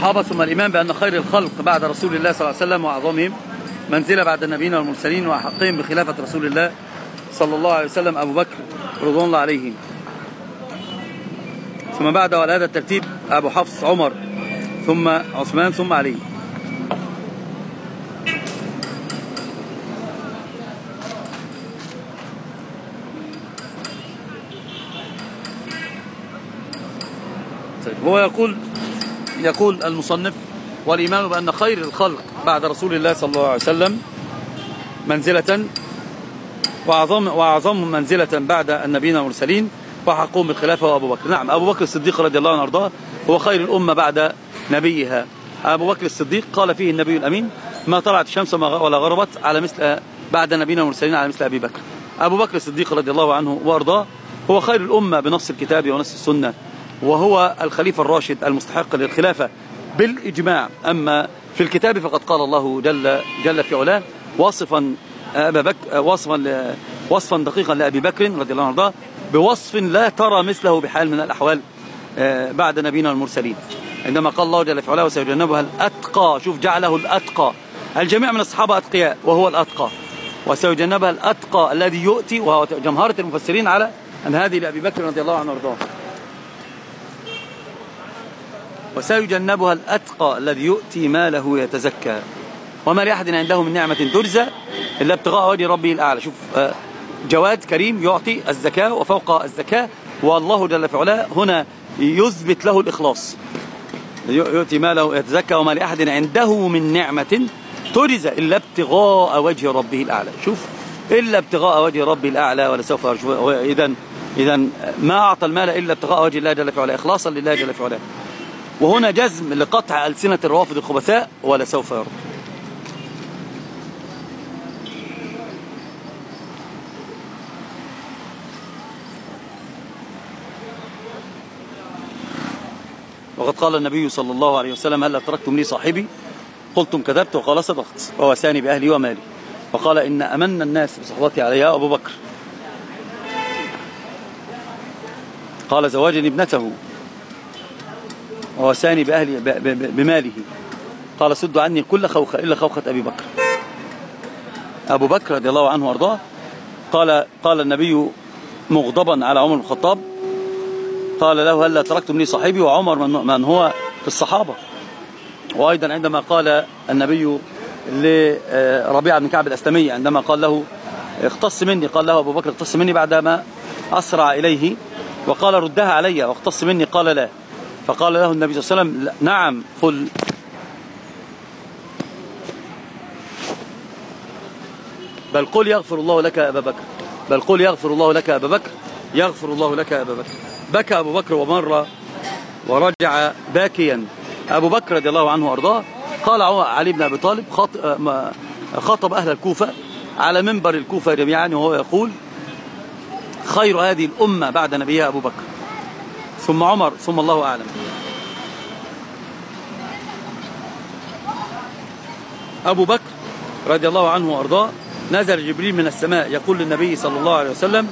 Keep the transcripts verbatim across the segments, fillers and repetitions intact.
الصحابة ثم الإيمان بأن خير الخلق بعد رسول الله صلى الله عليه وسلم وأعظمهم منزلة بعد النبيين والمرسلين وأحقهم بخلافة رسول الله صلى الله عليه وسلم أبو بكر رضوان الله عليهم. ثم بعد على هذا الترتيب أبو حفص عمر ثم عثمان ثم علي. هو يقول يقول المصنف والإيمان بأن خير الخلق بعد رسول الله صلى الله عليه وسلم منزلة وأعظم وأعظم منزلة بعد النبيين والمرسلين وحقهم بالخلافة هو أبو بكر. نعم، أبو بكر الصديق رضي الله عنه وارضاه هو خير الأمة بعد نبيها. أبو بكر الصديق قال فيه النبي الأمين ما طلعت الشمس ولا غربت على مثل بعد النبيين والمرسلين على مثل أبي بكر. أبو بكر الصديق رضي الله عنه وارضاه هو خير الأمة بنص الكتاب ونص السنة، وهو الخليفة الراشد المستحق للخلافة بالإجماع. أما في الكتاب فقد قال الله جل, جل في علاه واصفا أبا بكر وصفا, وصفا دقيقا لأبي بكر رضي الله عنه بوصف لا ترى مثله بحال من الأحوال بعد نبينا المرسلين، عندما قال الله جل في علاه وسيجنبها الأتقى. شوف، جعله الأتقى. الجميع من الصحابة أتقياء وهو الأتقى، وسيجنبها الأتقى الذي يؤتي، وهو جمهرة المفسرين على أن هذه لأبي بكر رضي الله عنه وارضاه. وسيجنبها الأتقى الذي يؤتي ماله يتزكى وما لأحد عنده من نعمة تجزى إلا ابتغاء وجه ربه الأعلى. شوف، جواد كريم يعطي الزكاة وفوق الزكاة، والله جل في علاه هنا يثبت له الإخلاص. يؤتي ماله يتزكى وما لأحد عنده من نعمة تجزى إلا ابتغاء وجه ربه الأعلى. شوف، إلا ابتغاء وجه ربه الأعلى ولسوف يرجو. إذن إذن ما أعطى المال إلا ابتغاء وجه الله جل في علاه، إخلاصا لله جل في علاه. وهنا جزم لقطع ألسنة الروافض الخبثاء ولسوف يرضى. وقد قال النبي صلى الله عليه وسلم هل تركتم لي صاحبي قلتم كذبت وقال صدقت ووساني بأهلي ومالي. وقال إن أمن الناس بصحبتي عليها أبو بكر. قال زواجني ابنته ووساني بأهلي بماله. قال سدوا عني كل خوخة إلا خوخة أبي بكر. أبو بكر رضي الله عنه وارضاه قال قال النبي مغضبا على عمر بن الخطاب، قال له هل تركتم لي صاحبي، وعمر من هو في الصحابة. وأيضا عندما قال النبي لربيعة بن كعب الأسلمي عندما قال له اختص مني، قال له أبو بكر اختص مني بعدما أسرع إليه وقال ردها علي واختص مني، قال لا. فقال له النبي صلى الله عليه وسلم نعم قل. بل قل يغفر الله لك أبا بكر، بل قل يغفر الله لك أبا بكر، يغفر الله لك أبا بكر. بكى أبو بكر ومر ورجع باكيا. أبو بكر رضي الله عنه وأرضاه قال علي بن أبي طالب خاطب أهل الكوفة على منبر الكوفة جميعا وهو يقول خير هذه الأمة بعد نبيها أبو بكر ثم عمر ثم الله أعلم. أبو بكر رضي الله عنه وأرضاه نزل جبريل من السماء يقول للنبي صلى الله عليه وسلم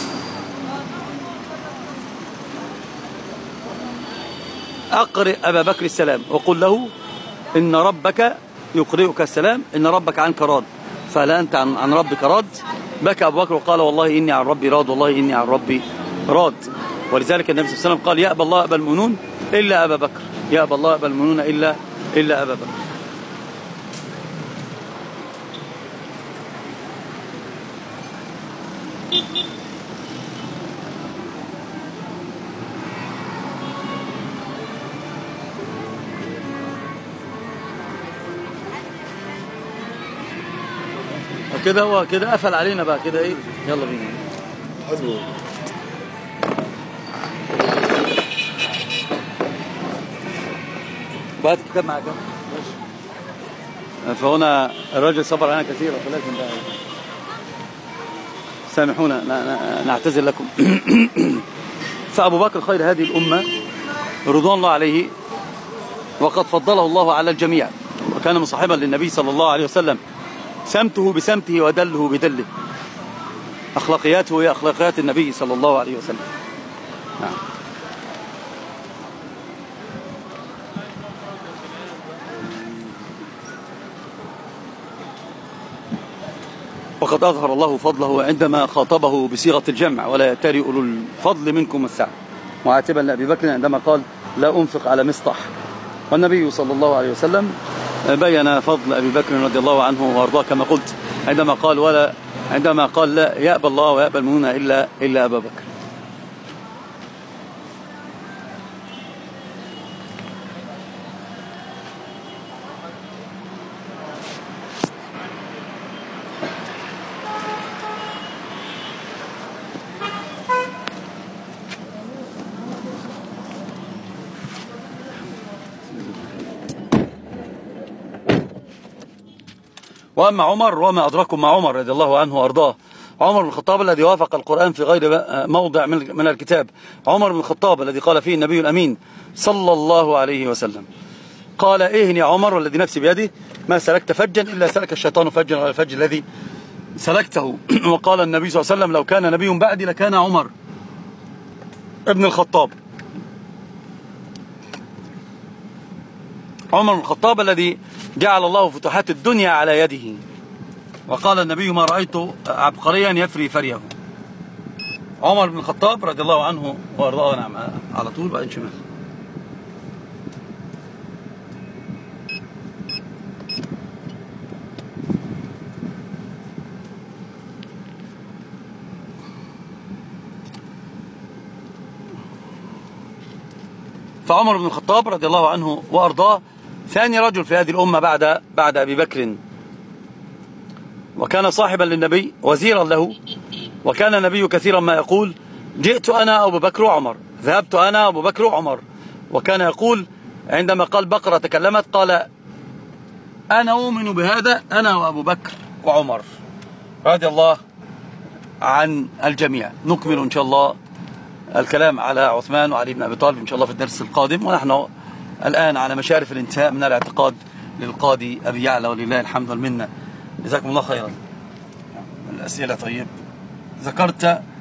أقرئ أبا بكر السلام وقل له إن ربك يقرئك السلام إن ربك عنك راض فلا أنت عن, عن ربك راض. بكى أبو بكر وقال والله إني عن ربي راض، والله إني عن ربي راض. ولذلك النبي صلى الله عليه وسلم قال يأبى الله أبا المؤمنون إلا أبا بكر، يأبى الله أبا المؤمنون إلا إلا أبا بكر. كده هو كده قفل علينا بقى كده ايه، يلا بينا. حلو. بعد كتاب معاك ماشي. فهنا الراجل صبر علينا كثيرا فلازم بقى سامحونا نعتذر لكم. فأبو بكر خير هذه الأمة رضوان الله عليه، وقد فضله الله على الجميع، وكان مصاحبا للنبي صلى الله عليه وسلم، سمته بسمته ودله بدله، أخلاقياته هي أخلاقيات النبي صلى الله عليه وسلم. نعم. وقد أظهر الله فضله عندما خاطبه بصيغة الجمع: ولا يأتري أولو الفضل منكم السعة، معاتبا لأبي بكر عندما قال: لا أنفق على مصطح. والنبي صلى الله عليه وسلم بين فضل أبي بكر رضي الله عنه وأرضاه كما قلت عندما قال: ولا عندما قال: لا يأبى الله ويأبى المؤمنون إلا إلا أبا بكر. وأما عمر وما أدركم مع عمر رضي الله عنه وأرضاه. عمر بن الخطاب الذي وافق القرآن في غير موضع من الكتاب. عمر بن الخطاب الذي قال فيه النبي الأمين صلى الله عليه وسلم: قال: إهني عمر والذي نفسي بيده ما سلكت فجا إلا سلك الشيطان فجا على الفج الذي سلكته. وقال النبي صلى الله عليه وسلم: لو كان نبي بعدي لكان عمر ابن الخطاب. عمر بن الخطاب الذي جعل الله فتوحات الدنيا على يده. وقال النبي: ما رأيت عبقريا يفري فريه. عمر بن الخطاب رضي الله عنه وارضاه. نعم، على طول بعدين شمال. فعمر بن الخطاب رضي الله عنه وارضاه ثاني رجل في هذه الأمة بعد بعد أبي بكر، وكان صاحبا للنبي وزيرا له. وكان النبي كثيرا ما يقول: جئت أنا أبو بكر وعمر، ذهبت أنا أبو بكر وعمر. وكان يقول عندما قال بقرة تكلمت قال: أنا أؤمن بهذا أنا وأبو بكر وعمر رضي الله عن الجميع. نكمل إن شاء الله الكلام على عثمان وعلي بن أبي طالب إن شاء الله في الدرس القادم. ونحن الآن على مشارف الانتهاء من الاعتقاد للقاضي أبي يعلى ولله الحمد والمنة. جزاكم الله خيرا. الأسئلة طيب. ذكرت